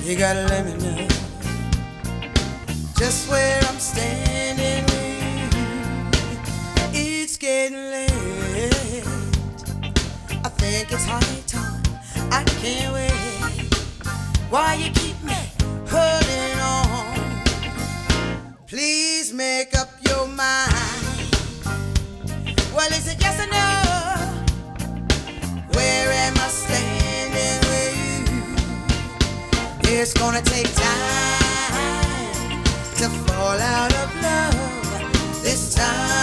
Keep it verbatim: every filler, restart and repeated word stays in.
You gotta let me know just where I'm standing with you. It's getting late. I think it's high time. I can't wait. Why you keep me holding on? Please make up your mind. Well, is it yes or no? Where am I standing with you? It's gonna take time to fall out of love this time.